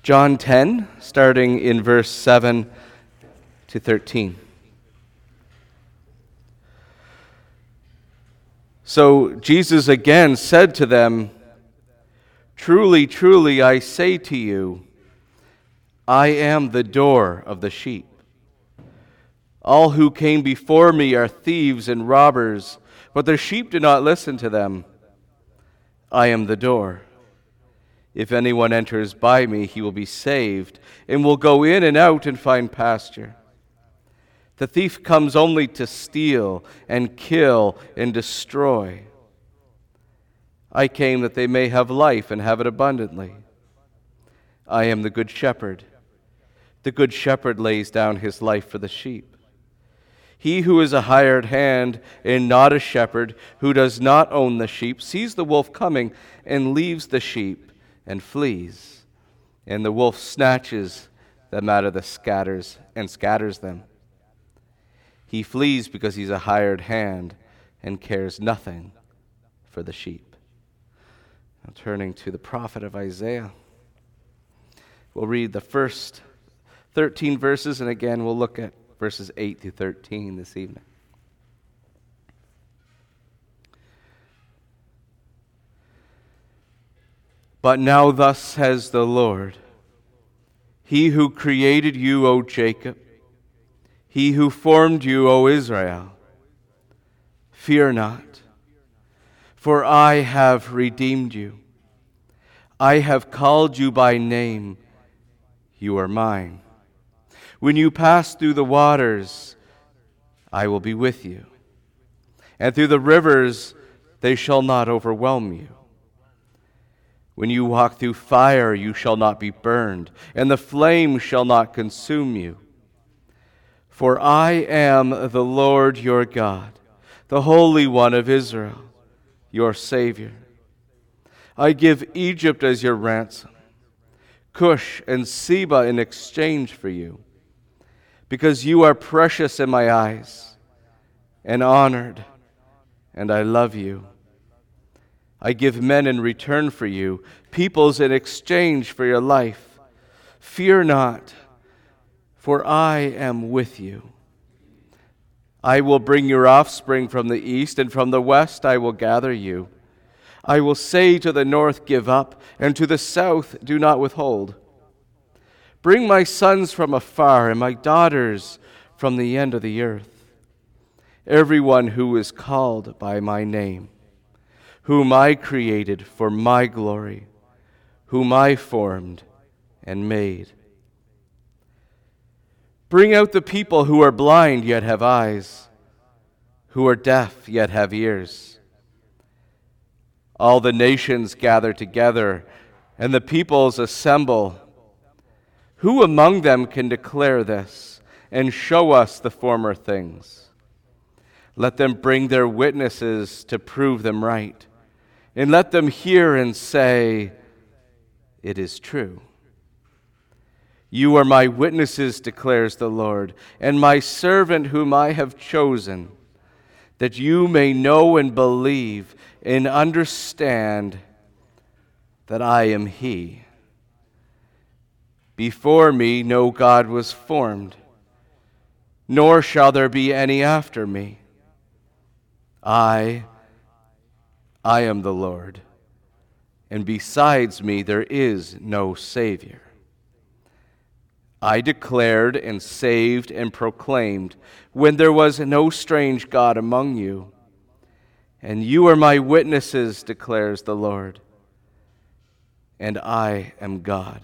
John 10, starting in verse 7 to 13. So Jesus again said to them, "Truly, truly, I say to you, I am the door of the sheep. All who came before me are thieves and robbers, but the sheep did not listen to them. I am the door. If anyone enters by me, he will be saved, and will go in and out and find pasture. The thief comes only to steal and kill and destroy. I came that they may have life and have it abundantly. I am the good shepherd. The good shepherd lays down his life for the sheep. He who is a hired hand and not a shepherd, who does not own the sheep, sees the wolf coming and leaves the sheep and flees. And the wolf snatches them out of the scatters them. He flees because he's a hired hand and cares nothing for the sheep." Now turning to the prophet of Isaiah, we'll read the first 13 verses, and again we'll look at verses 8 through 13 this evening. "But now thus says the Lord, He who created you, O Jacob, He who formed you, O Israel, fear not, for I have redeemed you. I have called you by name. You are mine. When you pass through the waters, I will be with you. And through the rivers, they shall not overwhelm you. When you walk through fire, you shall not be burned, and the flame shall not consume you. For I am the Lord your God, the Holy One of Israel, your Savior. I give Egypt as your ransom, Cush and Seba in exchange for you, because you are precious in my eyes and honored, and I love you. I give men in return for you, peoples in exchange for your life. Fear not, for I am with you. I will bring your offspring from the east, and from the west I will gather you. I will say to the north, give up, and to the south, do not withhold. Bring my sons from afar, and my daughters from the end of the earth. Everyone who is called by my name, whom I created for my glory, whom I formed and made. Bring out the people who are blind yet have eyes, who are deaf yet have ears. All the nations gather together, and the peoples assemble. Who among them can declare this and show us the former things? Let them bring their witnesses to prove them right, and let them hear and say, it is true. You are my witnesses, declares the Lord, and my servant whom I have chosen, that you may know and believe and understand that I am He. Before me no God was formed, nor shall there be any after me. I am the Lord, and besides me there is no Savior. I declared and saved and proclaimed when there was no strange God among you. And you are my witnesses, declares the Lord, and I am God.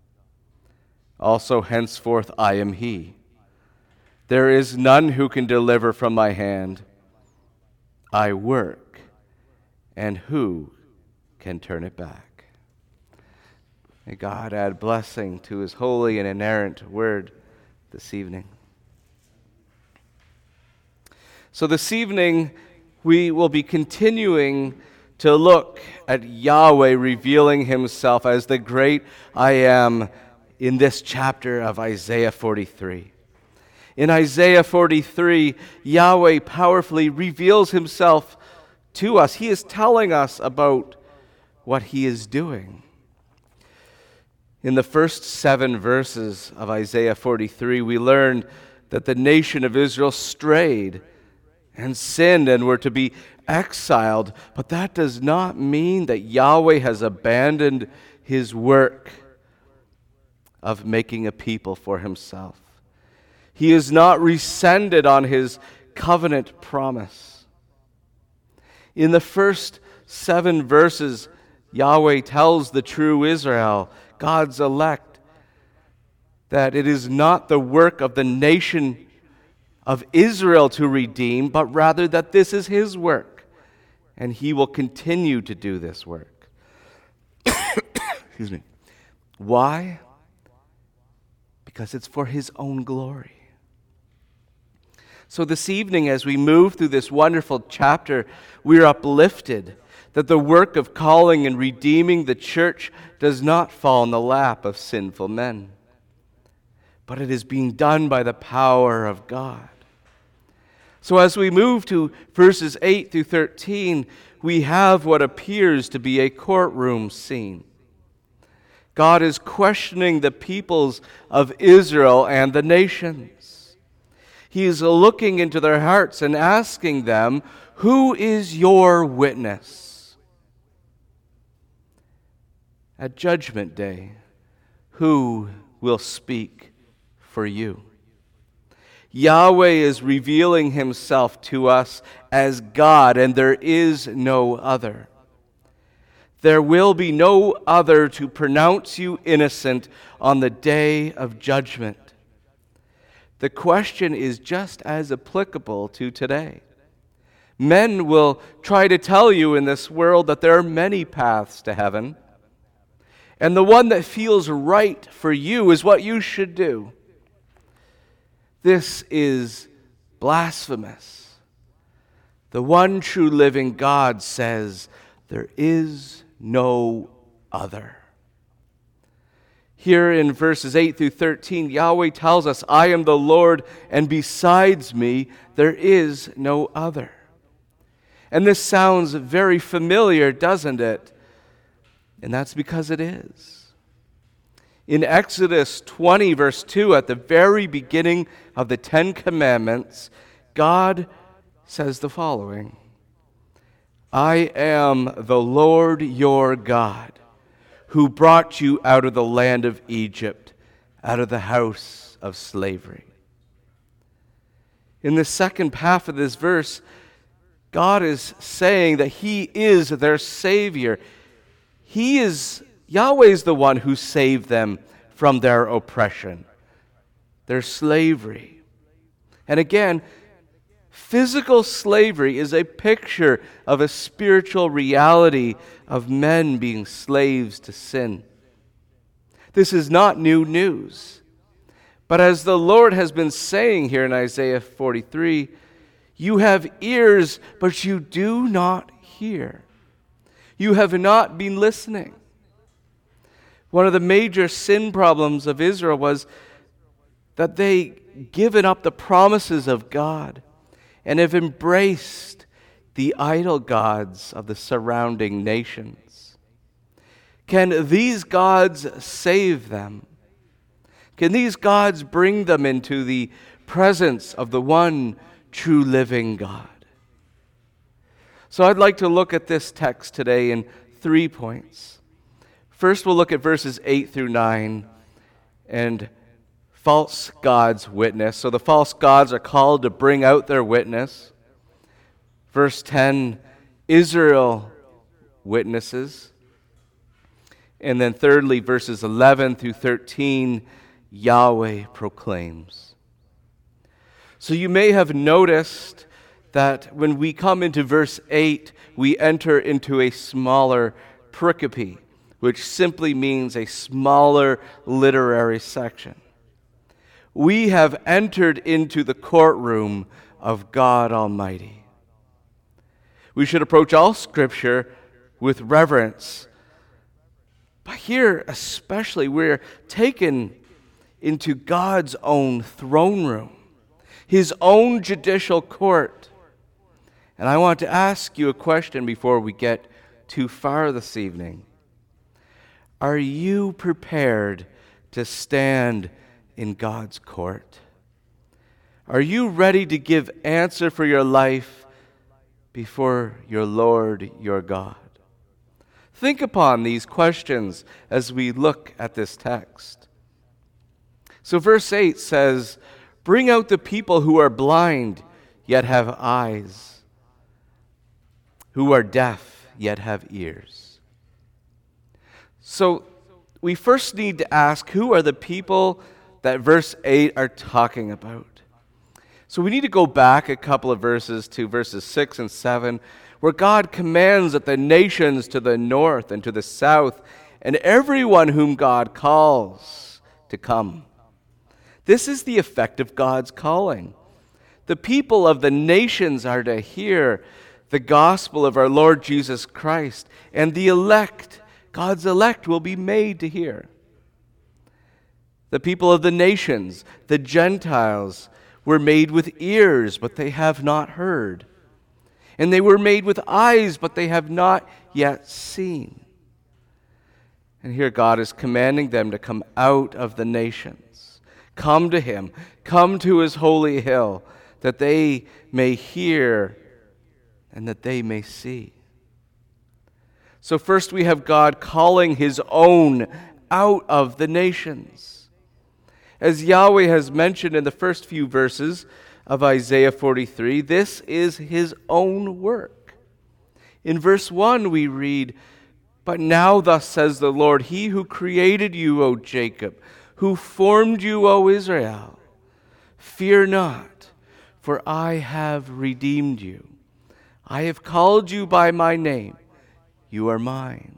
Also henceforth I am He. There is none who can deliver from my hand. I work, and who can turn it back? May God add blessing to His holy and inerrant word this evening. So this evening, we will be continuing to look at Yahweh revealing Himself as the great I Am in this chapter of Isaiah 43. In Isaiah 43, Yahweh powerfully reveals Himself to us. He is telling us about what He is doing. In the first 7 verses of Isaiah 43, we learned that the nation of Israel strayed and sinned and were to be exiled. But that does not mean that Yahweh has abandoned his work of making a people for himself. He has not rescinded on his covenant promise. In the first 7 verses, Yahweh tells the true Israel, God's elect, that it is not the work of the nation of Israel to redeem, but rather that this is his work, and he will continue to do this work. Excuse me. Why? Because it's for his own glory. So this evening, as we move through this wonderful chapter, we are uplifted that the work of calling and redeeming the church does not fall in the lap of sinful men, but it is being done by the power of God. So as we move to verses 8 through 13, we have what appears to be a courtroom scene. God is questioning the peoples of Israel and the nations. He is looking into their hearts and asking them, "Who is your witness?" At Judgment Day, who will speak for you? Yahweh is revealing himself to us as God, and there is no other. There will be no other to pronounce you innocent on the day of judgment. The question is just as applicable to today. Men will try to tell you in this world that there are many paths to heaven, and the one that feels right for you is what you should do. This is blasphemous. The one true living God says, there is no other. Here in verses 8 through 13, Yahweh tells us, "I am the Lord, and besides me there is no other." And this sounds very familiar, doesn't it? And that's because it is. In Exodus 20, verse 2, at the very beginning of the 10 Commandments, God says the following, "I am the Lord your God, who brought you out of the land of Egypt, out of the house of slavery." In the second half of this verse, God is saying that he is their Savior. Yahweh is the one who saved them from their oppression, their slavery. And again, physical slavery is a picture of a spiritual reality of men being slaves to sin. This is not new news. But as the Lord has been saying here in Isaiah 43, you have ears, but you do not hear. You have not been listening. One of the major sin problems of Israel was that they given up the promises of God and have embraced the idol gods of the surrounding nations. Can these gods save them? Can these gods bring them into the presence of the one true living God? So I'd like to look at this text today in 3 points. First, we'll look at verses 8 through 9 and false gods' witness. So the false gods are called to bring out their witness. Verse 10, Israel witnesses. And then thirdly, verses 11 through 13, Yahweh proclaims. So you may have noticed that when we come into verse 8, we enter into a smaller pericope, which simply means a smaller literary section. We have entered into the courtroom of God Almighty. We should approach all Scripture with reverence. But here especially, we're taken into God's own throne room, his own judicial court. And I want to ask you a question before we get too far this evening. Are you prepared to stand in God's court? Are you ready to give answer for your life before your Lord, your God? Think upon these questions as we look at this text. So verse 8 says, "Bring out the people who are blind, yet have eyes, who are deaf, yet have ears." So we first need to ask, who are the people that verse 8 are talking about? So we need to go back a couple of verses to verses 6 and 7, where God commands that the nations to the north and to the south, and everyone whom God calls, to come. This is the effect of God's calling. The people of the nations are to hear the gospel of our Lord Jesus Christ, and the elect, God's elect, will be made to hear. The people of the nations, the Gentiles, were made with ears, but they have not heard. And they were made with eyes, but they have not yet seen. And here God is commanding them to come out of the nations. Come to Him. Come to His holy hill, that they may hear and that they may see. So first we have God calling His own out of the nations. As Yahweh has mentioned in the first few verses of Isaiah 43, this is His own work. In verse 1 we read, "But now thus says the Lord, He who created you, O Jacob, who formed you, O Israel, fear not, for I have redeemed you. I have called you by my name. You are mine."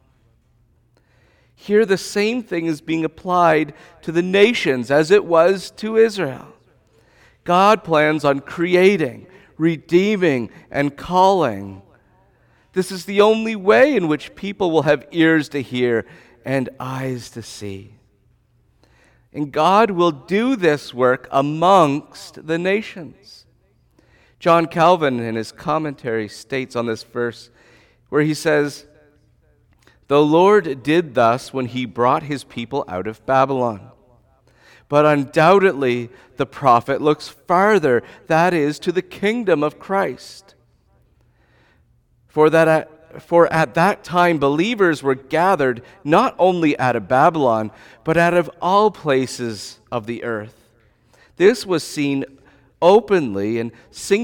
Here the same thing is being applied to the nations as it was to Israel. God plans on creating, redeeming, and calling. This is the only way in which people will have ears to hear and eyes to see. And God will do this work amongst the nations. John Calvin, in his commentary, states on this verse, where he says, "The Lord did thus when He brought His people out of Babylon. But undoubtedly, the prophet looks farther, that is, to the kingdom of Christ. For at that time believers were gathered not only out of Babylon, but out of all places of the earth. This was seen openly and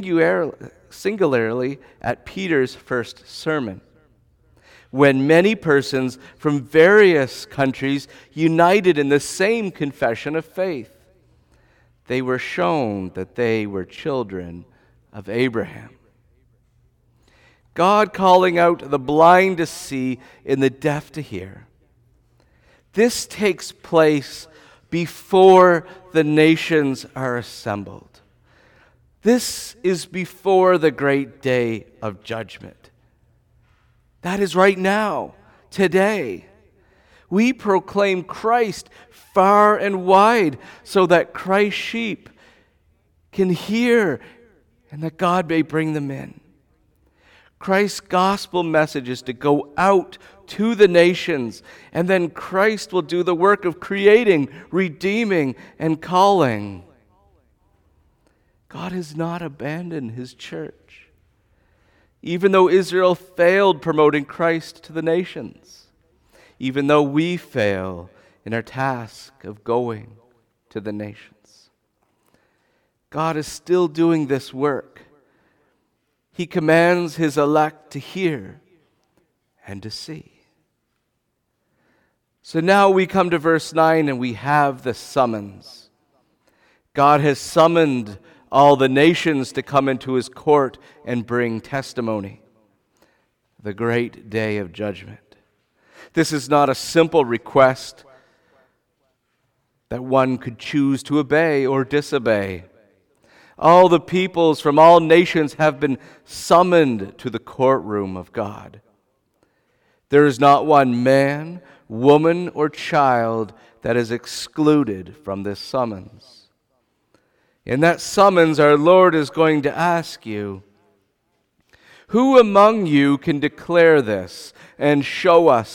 singularly at Peter's first sermon, when many persons from various countries united in the same confession of faith. They were shown that they were children of Abraham." God calling out the blind to see and the deaf to hear. This takes place before the nations are assembled. This is before the great day of judgment. That is right now, today. We proclaim Christ far and wide so that Christ's sheep can hear and that God may bring them in. Christ's gospel message is to go out to the nations, and then Christ will do the work of creating, redeeming, and calling. God has not abandoned His church, even though Israel failed promoting Christ to the nations, even though we fail in our task of going to the nations. God is still doing this work. He commands His elect to hear and to see. So now we come to verse 9 and we have the summons. God has summoned all the nations to come into His court and bring testimony. The great day of judgment. This is not a simple request that one could choose to obey or disobey. All the peoples from all nations have been summoned to the courtroom of God. There is not one man, woman, or child that is excluded from this summons. In that summons, our Lord is going to ask you, who among you can declare this and show us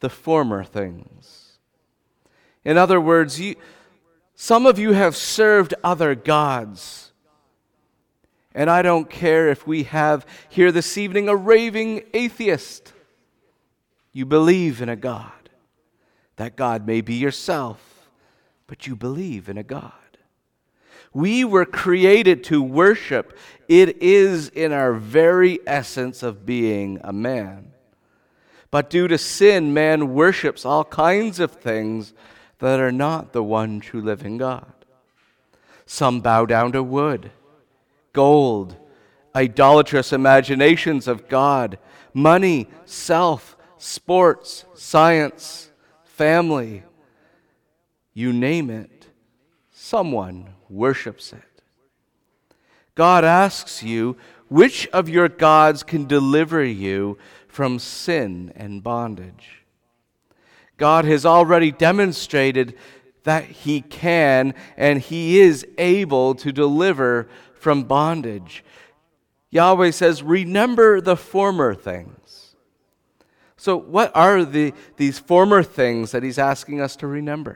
the former things. In other words, some of you have served other gods. And I don't care if we have here this evening a raving atheist. You believe in a God. That God may be yourself, but you believe in a God. We were created to worship. It is in our very essence of being a man. But due to sin, man worships all kinds of things that are not the one true living God. Some bow down to wood, gold, idolatrous imaginations of God, money, self, sports, science, family, you name it, someone worships it. God asks you, which of your gods can deliver you from sin and bondage? God has already demonstrated that He can and He is able to deliver from bondage. Yahweh says, remember the former things. So what are these former things that He's asking us to remember?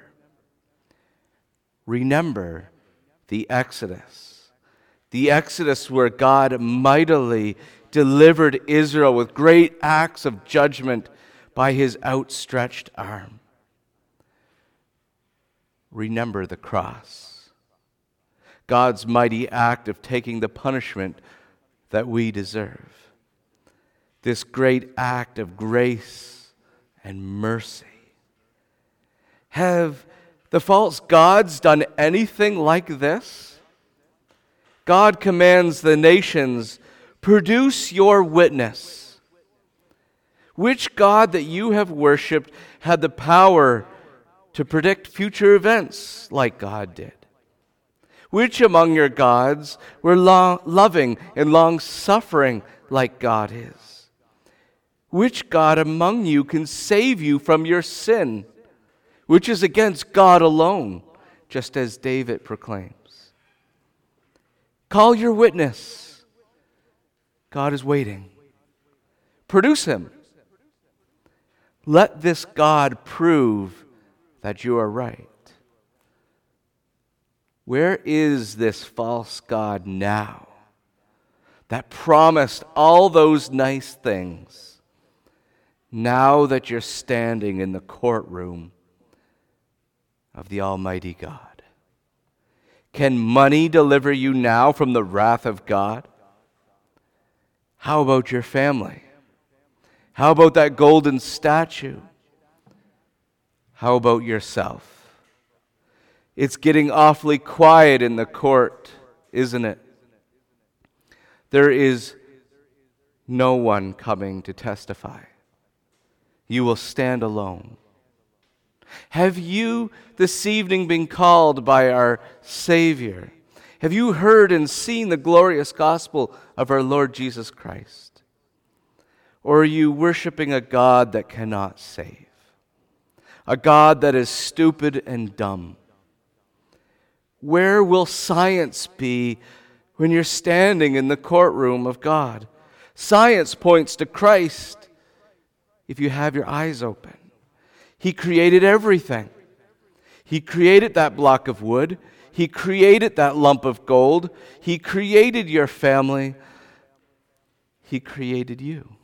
Remember the Exodus. The Exodus where God mightily delivered Israel with great acts of judgment by His outstretched arm. Remember the cross. God's mighty act of taking the punishment that we deserve. This great act of grace and mercy. Have the false gods done anything like this? God commands the nations, produce your witness. Which God that you have worshipped had the power to predict future events like God did? Which among your gods were loving and long-suffering like God is? Which God among you can save you from your sin, which is against God alone, just as David proclaims? Call your witness. God is waiting. Produce him. Let this God prove that you are right. Where is this false God now that promised all those nice things? Now that you're standing in the courtroom of the Almighty God. Can money deliver you now from the wrath of God? How about your family? How about that golden statue? How about yourself? It's getting awfully quiet in the court, isn't it? There is no one coming to testify. You will stand alone. Have you this evening been called by our Savior? Have you heard and seen the glorious gospel of our Lord Jesus Christ? Or are you worshiping a God that cannot save? A God that is stupid and dumb? Where will science be when you're standing in the courtroom of God? Science points to Christ. If you have your eyes open, He created everything. He created that block of wood. He created that lump of gold. He created your family. He created you.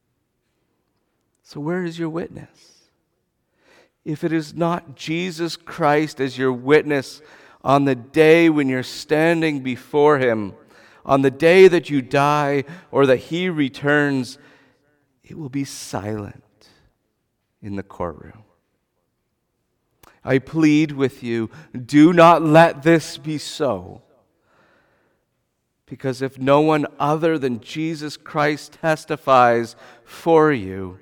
So where is your witness? If it is not Jesus Christ as your witness on the day when you're standing before Him, on the day that you die or that He returns, it will be silent in the courtroom. I plead with you, do not let this be so. Because if no one other than Jesus Christ testifies for you,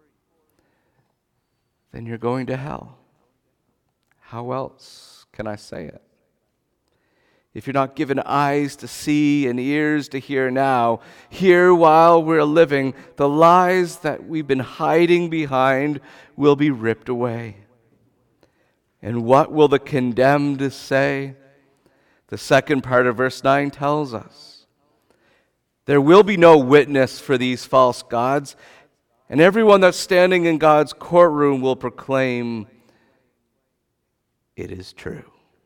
then you're going to hell. How else can I say it? If you're not given eyes to see and ears to hear now, hear while we're living, the lies that we've been hiding behind will be ripped away. And what will the condemned say? The second part of verse 9 tells us, there will be no witness for these false gods, And everyone that's standing in God's courtroom will proclaim, it is true.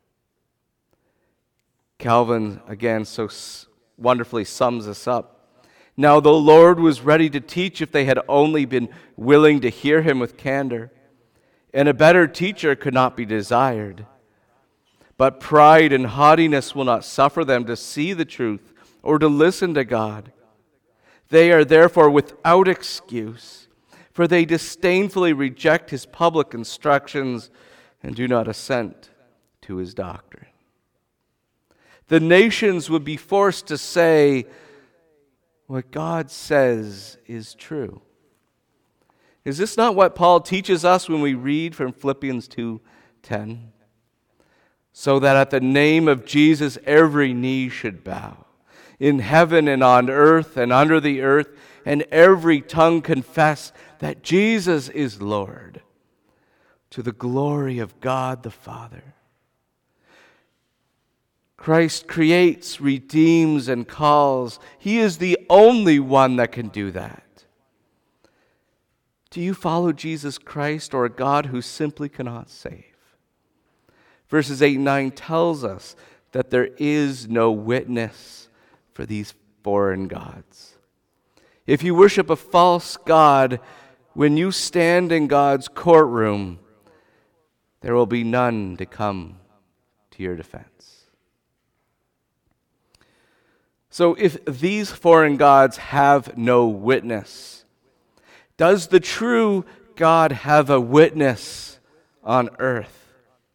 Calvin, again, so wonderfully sums this up. Now the Lord was ready to teach if they had only been willing to hear him with candor. And a better teacher could not be desired. But pride and haughtiness will not suffer them to see the truth or to listen to God. They are therefore without excuse, for they disdainfully reject his public instructions and do not assent to his doctrine. The nations would be forced to say, what God says is true. Is this not what Paul teaches us when we read from Philippians 2:10? So that at the name of Jesus every knee should bow, in heaven and on earth and under the earth, and every tongue confess that Jesus is Lord, to the glory of God the Father. Christ creates, redeems, and calls. He is the only one that can do that. Do you follow Jesus Christ or a God who simply cannot save? Verses 8 and 9 tells us that there is no witness for these foreign gods. If you worship a false god, when you stand in God's courtroom, there will be none to come to your defense. So if these foreign gods have no witness, does the true God have a witness on earth?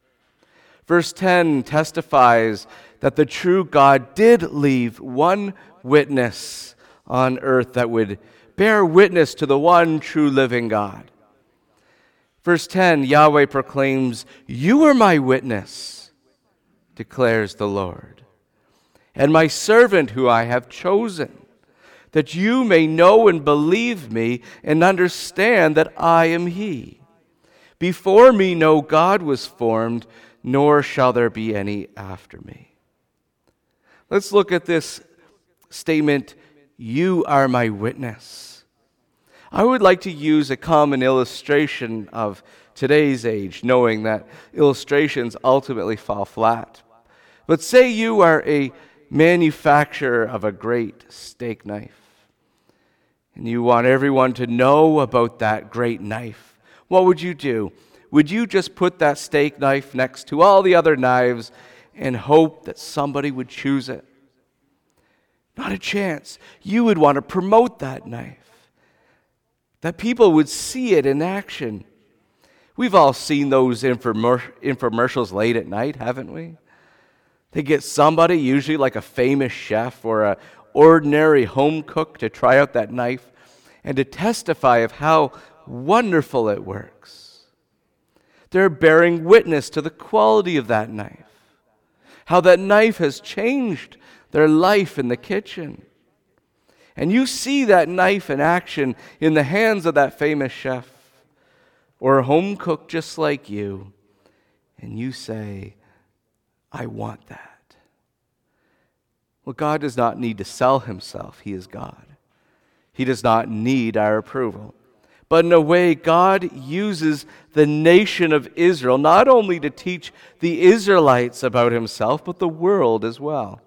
Verse 10 testifies that the true God did leave one witness on earth that would bear witness to the one true living God. Verse 10, Yahweh proclaims, "You are my witness, declares the Lord, and my servant who I have chosen, that you may know and believe me and understand that I am he. Before me no God was formed, nor shall there be any after me." Let's look at this statement, "You are my witness." I would like to use a common illustration of today's age, knowing that illustrations ultimately fall flat. But say you are a manufacturer of a great steak knife, and you want everyone to know about that great knife. What would you do? Would you just put that steak knife next to all the other knives and hope that somebody would choose it? Not a chance. You would want to promote that knife, that people would see it in action. We've all seen those infomercials late at night, haven't we? They get somebody, usually like a famous chef or an ordinary home cook, to try out that knife and to testify of how wonderful it works. They're bearing witness to the quality of that knife, how that knife has changed their life in the kitchen. And you see that knife in action in the hands of that famous chef or a home cook just like you, and you say, "I want that." Well, God does not need to sell himself. He is God. He does not need our approval. But in a way, God uses the nation of Israel not only to teach the Israelites about himself, but the world as well.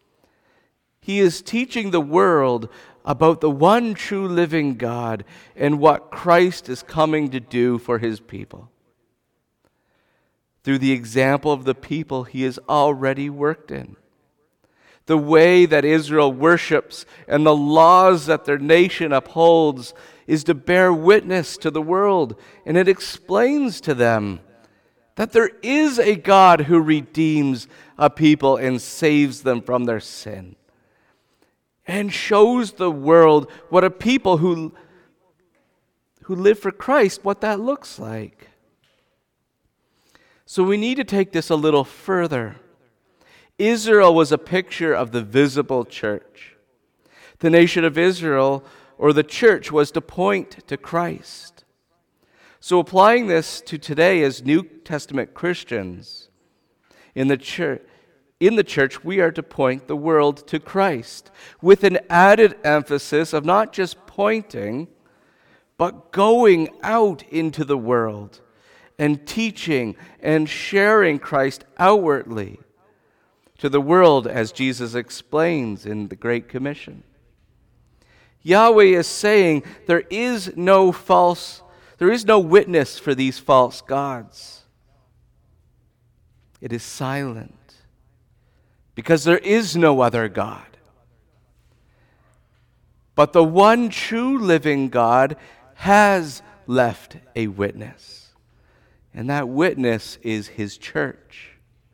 He is teaching the world about the one true living God and what Christ is coming to do for his people. Through the example of the people he has already worked in. The way that Israel worships and the laws that their nation upholds is to bear witness to the world, and it explains to them that there is a God who redeems a people and saves them from their sin, and shows the world what a people who live for Christ, what that looks like. So we need to take this a little further. Israel was a picture of the visible church. The nation of Israel, or the church, was to point to Christ. So applying this to today as New Testament Christians, in the church we are to point the world to Christ, with an added emphasis of not just pointing, but going out into the world and teaching and sharing Christ outwardly to the world, as Jesus explains in the Great Commission. Yahweh is saying there is no witness for these false gods. It is silent because there is no other God. But the one true living God has left a witness, and that witness is his church.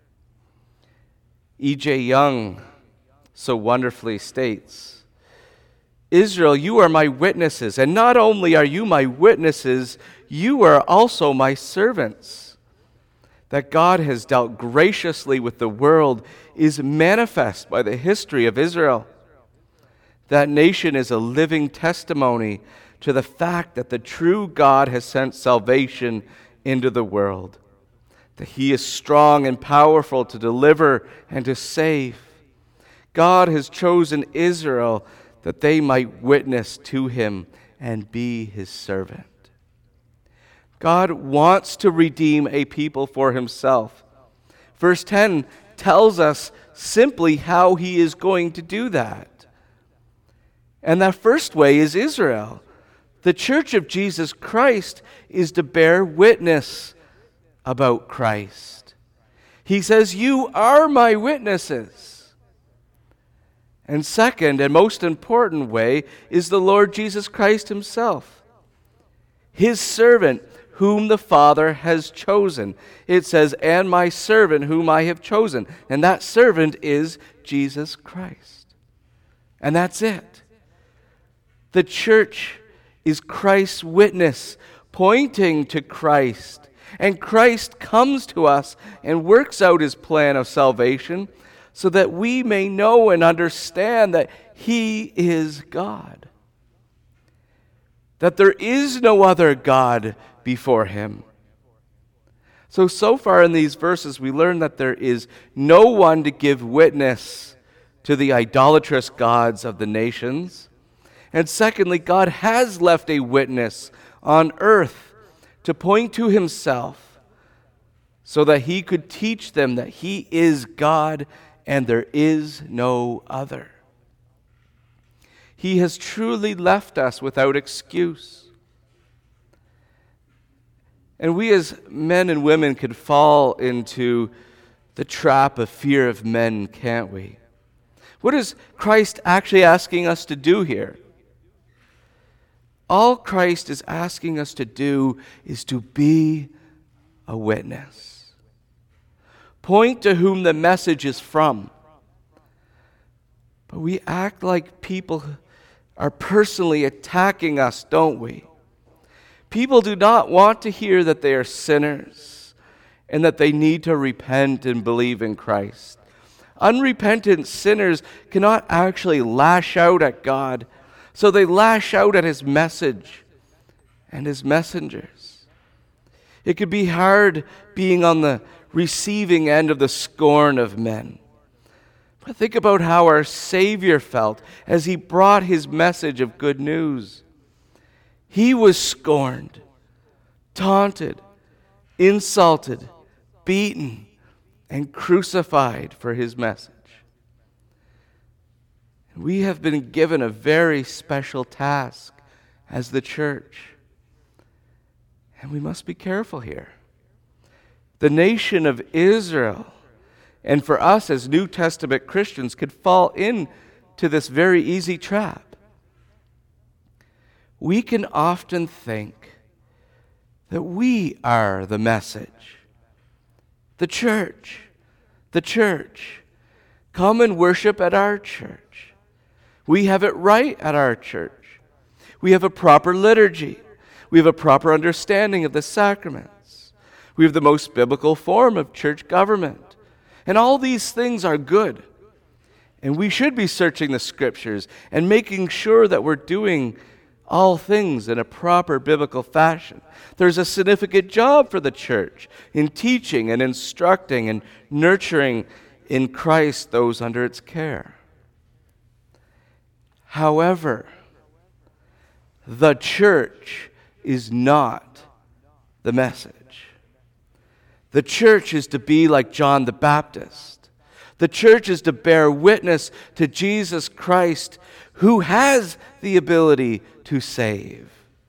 E.J. Young so wonderfully states, Israel, you are my witnesses, and not only are you my witnesses, you are also my servants. That God has dealt graciously with the world is manifest by the history of Israel. That nation is a living testimony to the fact that the true God has sent salvation into the world, that he is strong and powerful to deliver and to save. God has chosen Israel that they might witness to him and be his servant. God wants to redeem a people for himself. Verse 10 tells us simply how he is going to do that. And that first way is Israel. The church of Jesus Christ is to bear witness about Christ. He says, you are my witnesses. And second, and most important way, is the Lord Jesus Christ himself, his servant whom the Father has chosen. It says, and my servant whom I have chosen. And that servant is Jesus Christ. And that's it. The church is Christ's witness, pointing to Christ. And Christ comes to us and works out his plan of salvation so that we may know and understand that he is God. That there is no other God before him. So far in these verses, we learn that there is no one to give witness to the idolatrous gods of the nations. And secondly, God has left a witness on earth to point to himself so that he could teach them that he is God and there is no other. He has truly left us without excuse. And we as men and women could fall into the trap of fear of men, can't we? What is Christ actually asking us to do here? All Christ is asking us to do is to be a witness. Point to whom the message is from. But we act like people are personally attacking us, don't we? People do not want to hear that they are sinners and that they need to repent and believe in Christ. Unrepentant sinners cannot actually lash out at God, so they lash out at his message and his messengers. It could be hard being on the receiving end of the scorn of men. But think about how our Savior felt as he brought his message of good news. He was scorned, taunted, insulted, beaten, and crucified for his message. And we have been given a very special task as the church. And we must be careful here. The nation of Israel, and for us as New Testament Christians, could fall into this very easy trap. We can often think that we are the message. The church. Come and worship at our church. We have it right at our church. We have a proper liturgy. We have a proper understanding of the sacraments. We have the most biblical form of church government. And all these things are good. And we should be searching the scriptures and making sure that we're doing all things in a proper biblical fashion. There's a significant job for the church in teaching and instructing and nurturing in Christ those under its care. However, the church is not the message. The church is to be like John the Baptist. The church is to bear witness to Jesus Christ, who has the ability to save.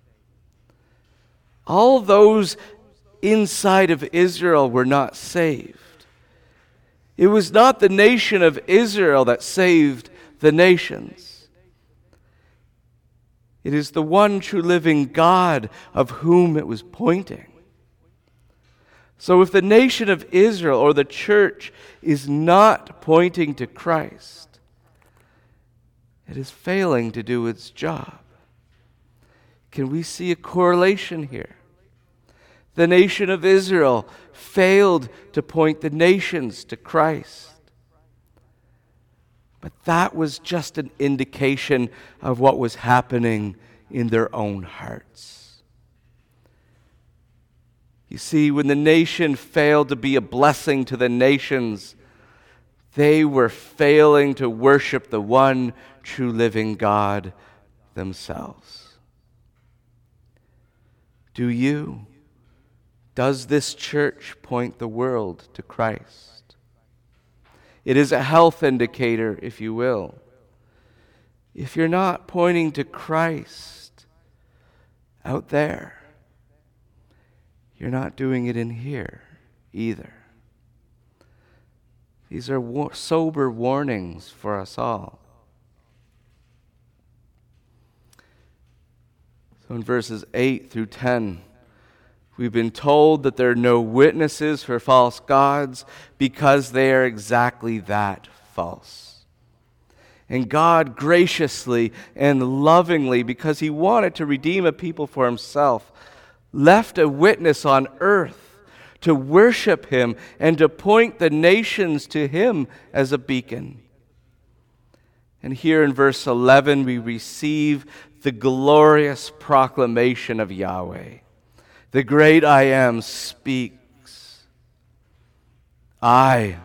All those inside of Israel were not saved. It was not the nation of Israel that saved the nations. It is the one true living God of whom it was pointing. So if the nation of Israel or the church is not pointing to Christ, it is failing to do its job. Can we see a correlation here? The nation of Israel failed to point the nations to Christ. But that was just an indication of what was happening in their own hearts. You see, when the nation failed to be a blessing to the nations, they were failing to worship the one true living God themselves. Does this church point the world to Christ? It is a health indicator, if you will. If you're not pointing to Christ out there, you're not doing it in here either. These are sober warnings for us all. So in verses 8 through 10, we've been told that there are no witnesses for false gods because they are exactly that, false. And God graciously and lovingly, because he wanted to redeem a people for himself, left a witness on earth to worship him and to point the nations to him as a beacon. And here in verse 11, we receive the glorious proclamation of Yahweh. The great I Am speaks. I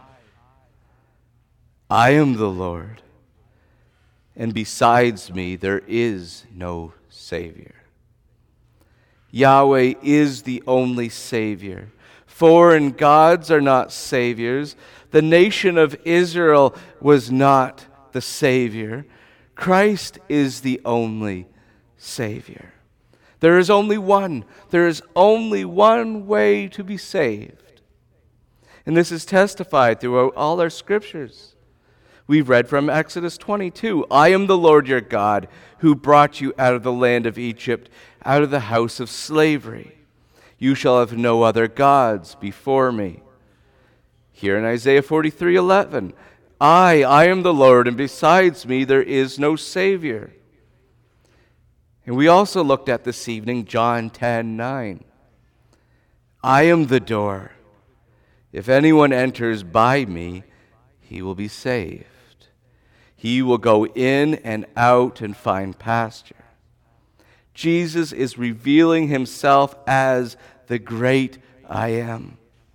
am the Lord, and besides me there is no Savior. Yahweh is the only Savior. Foreign gods are not saviors. The nation of Israel was not the Savior. Christ is the only Savior. There is only one. There is only one way to be saved. And this is testified throughout all our scriptures. We've read from Exodus 22, I am the Lord your God who brought you out of the land of Egypt, out of the house of slavery. You shall have no other gods before me. Here in Isaiah 43:11, I am the Lord, and besides me there is no Savior. And we also looked at this evening John 10:9. I am the door. If anyone enters by me, he will be saved. He will go in and out and find pasture. Jesus is revealing himself as the great I Am.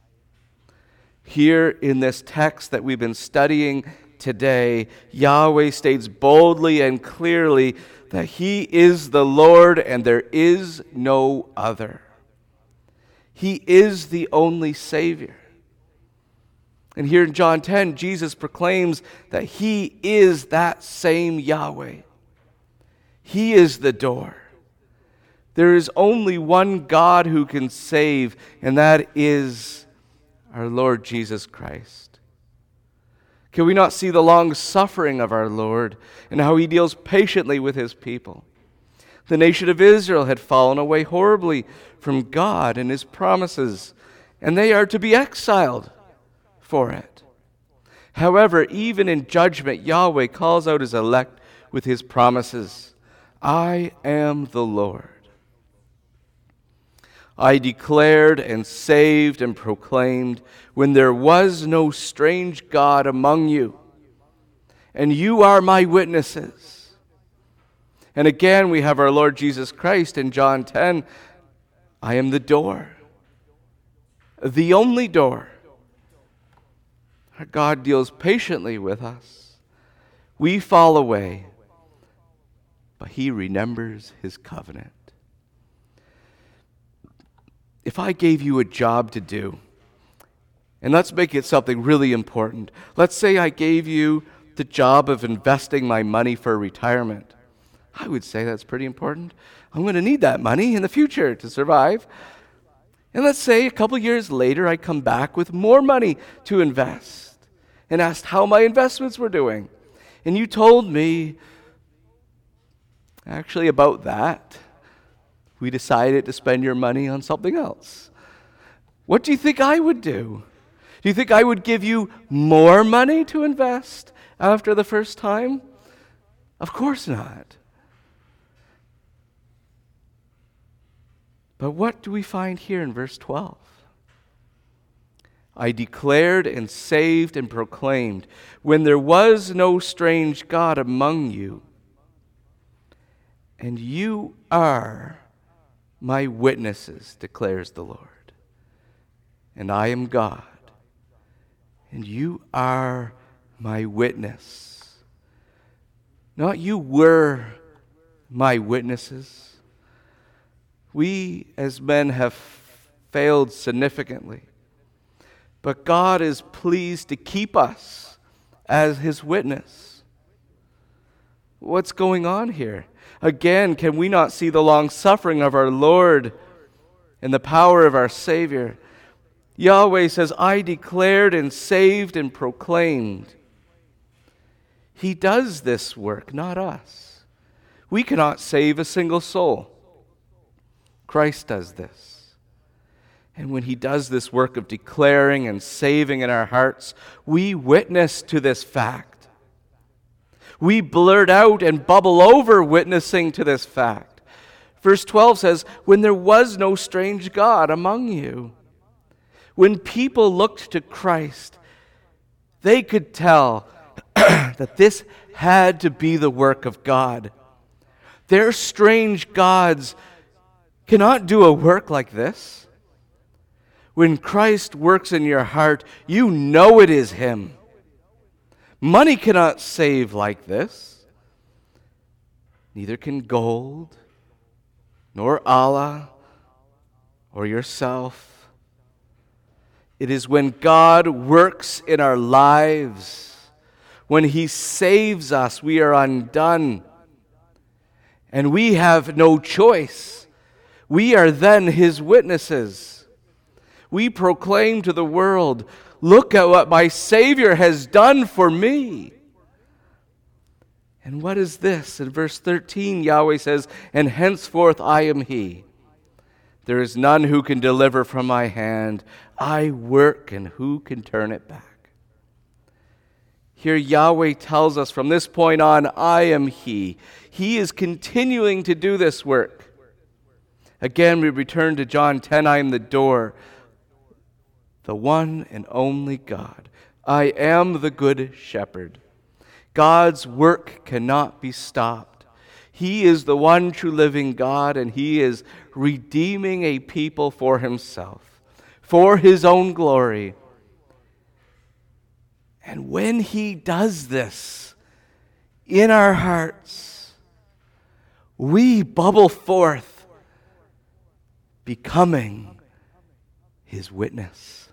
Here in this text that we've been studying today, Yahweh states boldly and clearly that he is the Lord and there is no other. He is the only Savior. And here in John 10, Jesus proclaims that he is that same Yahweh. He is the door. There is only one God who can save, and that is our Lord Jesus Christ. Can we not see the long suffering of our Lord and how he deals patiently with his people? The nation of Israel had fallen away horribly from God and his promises, and they are to be exiled for it. However, even in judgment, Yahweh calls out his elect with his promises. I am the Lord. I declared and saved and proclaimed when there was no strange God among you, and you are my witnesses. And again, we have our Lord Jesus Christ in John 10. I am the door, the only door. Our God deals patiently with us. We fall away, but he remembers his covenant. if I gave you a job to do, and let's make it something really important. Let's say I gave you the job of investing my money for retirement. I would say that's pretty important. I'm going to need that money in the future to survive. And let's say a couple years later, I come back with more money to invest and asked how my investments were doing. And you told me, actually, about that, we decided to spend your money on something else. What do you think I would do? Do you think I would give you more money to invest after the first time? Of course not. But what do we find here in verse 12? I declared and saved and proclaimed when there was no strange God among you, and you are my witnesses, declares the Lord. And I am God, and you are my witness. Not you were my witnesses. We as men have failed significantly, but God is pleased to keep us as his witness. What's going on here? Again, can we not see the long suffering of our Lord and the power of our Savior? Yahweh says, I declared and saved and proclaimed. He does this work, not us. We cannot save a single soul. Christ does this. And when he does this work of declaring and saving in our hearts, we witness to this fact. We blurt out and bubble over witnessing to this fact. Verse 12 says, when there was no strange God among you. When people looked to Christ, they could tell that this had to be the work of God. Their strange gods cannot do a work like this. When Christ works in your heart, you know it is him. Money cannot save like this. Neither can gold, nor Allah, or yourself. It is when God works in our lives, when he saves us, we are undone. And we have no choice. We are then his witnesses. We proclaim to the world, look at what my Savior has done for me. And what is this? In verse 13, Yahweh says, and henceforth I am he. There is none who can deliver from my hand. I work, and who can turn it back? Here Yahweh tells us from this point on, I am he. He is continuing to do this work. Again, we return to John 10, I am the door, the one and only God. I am the good shepherd. God's work cannot be stopped. He is the one true living God, and he is redeeming a people for himself, for his own glory. And when he does this in our hearts, we bubble forth, becoming his witness.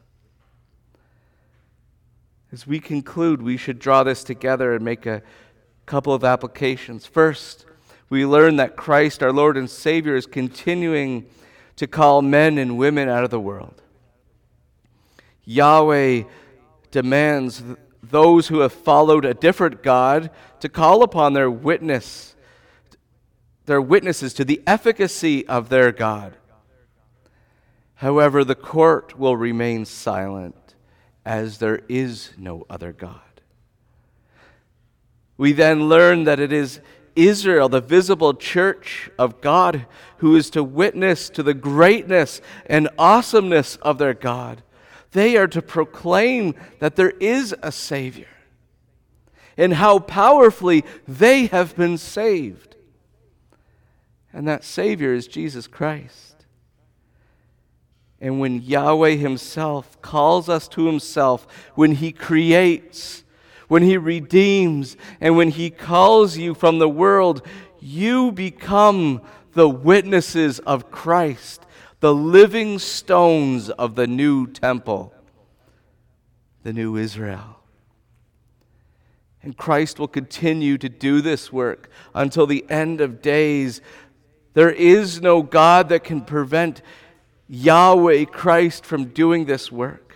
As we conclude, we should draw this together and make a couple of applications. First, we learn that Christ, our Lord and Savior, is continuing to call men and women out of the world. Yahweh demands those who have followed a different God to call upon their witnesses to the efficacy of their God. However, the court will remain silent, as there is no other God. We then learn that it is Israel, the visible church of God, who is to witness to the greatness and awesomeness of their God. They are to proclaim that there is a Savior and how powerfully they have been saved. And that Savior is Jesus Christ. And when Yahweh himself calls us to himself, when he creates, when he redeems, and when he calls you from the world, you become the witnesses of Christ, the living stones of the new temple, the new Israel. And Christ will continue to do this work until the end of days. There is no God that can prevent Yahweh Christ from doing this work.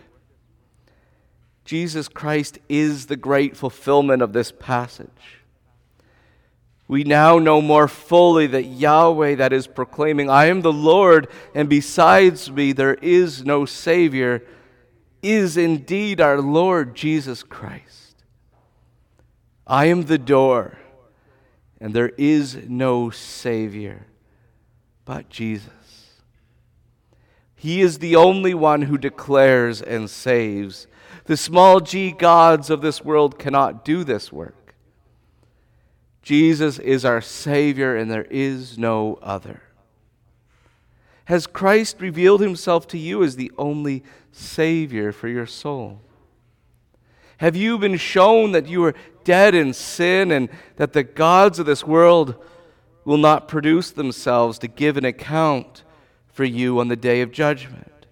Jesus Christ is the great fulfillment of this passage. We now know more fully that Yahweh, that is proclaiming, I am the Lord, and besides me there is no Savior, is indeed our Lord Jesus Christ. I am the door, and there is no Savior but Jesus. He is the only one who declares and saves. The small g gods of this world cannot do this work. Jesus is our Savior, and there is no other. Has Christ revealed himself to you as the only Savior for your soul? Have you been shown that you are dead in sin and that the gods of this world will not produce themselves to give an account for you on the day of judgment?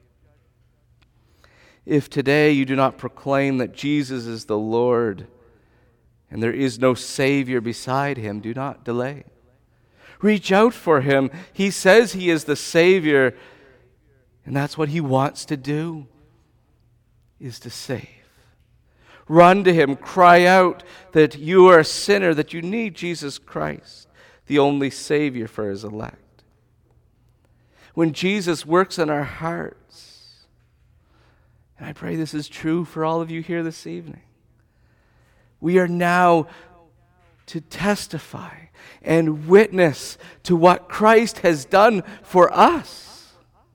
If today you do not proclaim that Jesus is the Lord and there is no Savior beside him, do not delay. Reach out for him. He says he is the Savior, and that's what he wants to do, is to save. Run to him. Cry out that you are a sinner, that you need Jesus Christ, the only Savior for his elect. When Jesus works in our hearts, and I pray this is true for all of you here this evening, we are now to testify and witness to what Christ has done for us.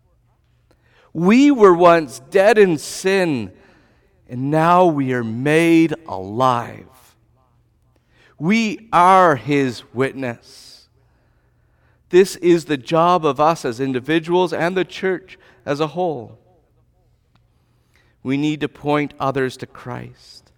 We were once dead in sin, and now we are made alive. We are his witness. This is the job of us as individuals and the church as a whole. We need to point others to Christ.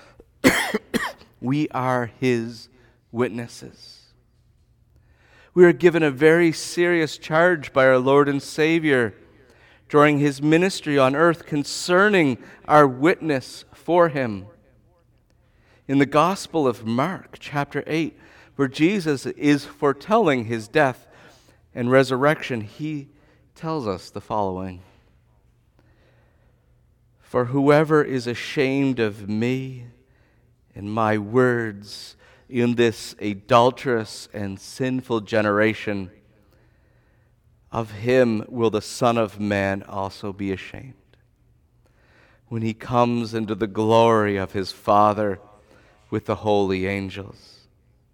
We are his witnesses. We are given a very serious charge by our Lord and Savior during his ministry on earth concerning our witness for him. In the Gospel of Mark, chapter 8, where Jesus is foretelling his death and resurrection, he tells us the following: For whoever is ashamed of me and my words in this adulterous and sinful generation, of him will the Son of Man also be ashamed, when he comes into the glory of his Father with the holy angels.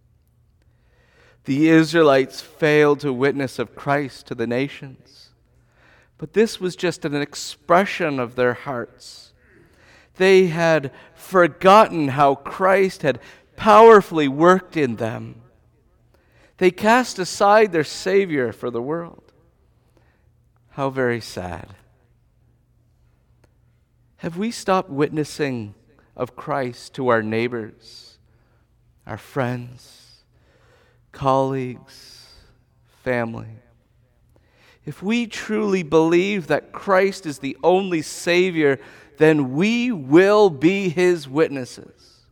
The Israelites failed to witness of Christ to the nations, but this was just an expression of their hearts. They had forgotten how Christ had powerfully worked in them. They cast aside their Savior for the world. How very sad. Have we stopped witnessing of Christ to our neighbors, our friends, colleagues, family? If we truly believe that Christ is the only Savior, then we will be his witnesses.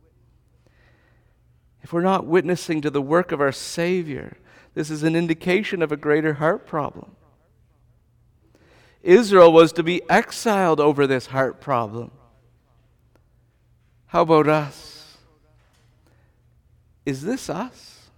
If we're not witnessing to the work of our Savior, this is an indication of a greater heart problem. Israel was to be exiled over this heart problem. How about us? Is this us?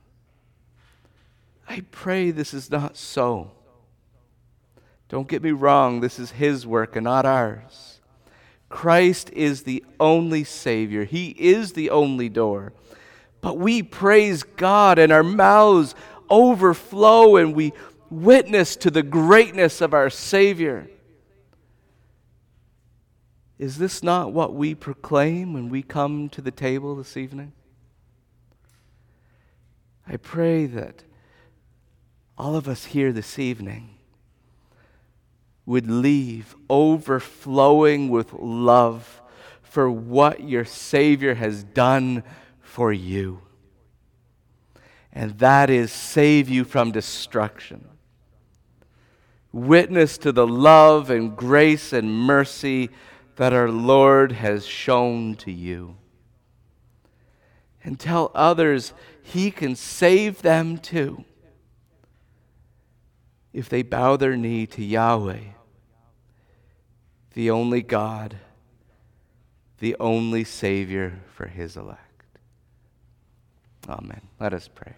I pray this is not so. Don't get me wrong, this is his work and not ours. Christ is the only Savior. He is the only door. But we praise God and our mouths overflow and we witness to the greatness of our Savior. Is this not what we proclaim when we come to the table this evening? I pray that all of us here this evening would leave overflowing with love for what your Savior has done for you. And that is save you from destruction. witness to the love and grace and mercy that our Lord has shown to you. And tell others He can save them too if they bow their knee to Yahweh, the only God, the only Savior for His elect. Amen. Let us pray.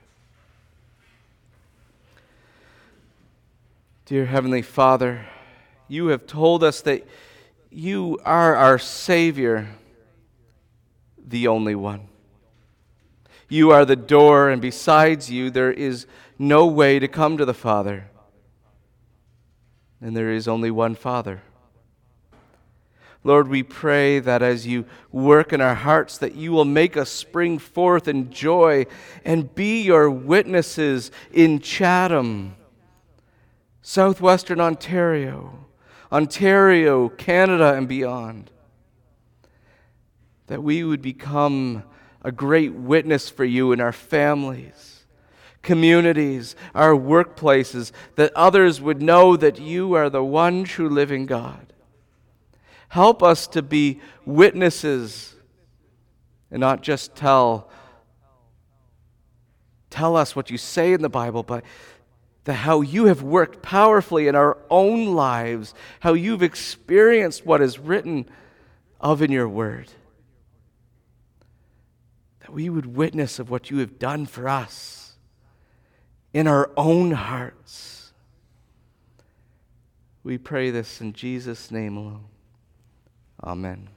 Dear Heavenly Father, you have told us that you are our Savior, the only one. You are the door, and besides you, there is no way to come to the Father. And there is only one Father. Lord, we pray that as you work in our hearts, that you will make us spring forth in joy and be your witnesses in Chatham, southwestern Ontario, Canada, and beyond. That we would become a great witness for you in our families, communities, our workplaces, that others would know that you are the one true living God. Help us to be witnesses and not just tell us what you say in the Bible, but how you have worked powerfully in our own lives, how you've experienced what is written of in your word. That we would witness of what you have done for us in our own hearts. We pray this in Jesus' name alone. Amen.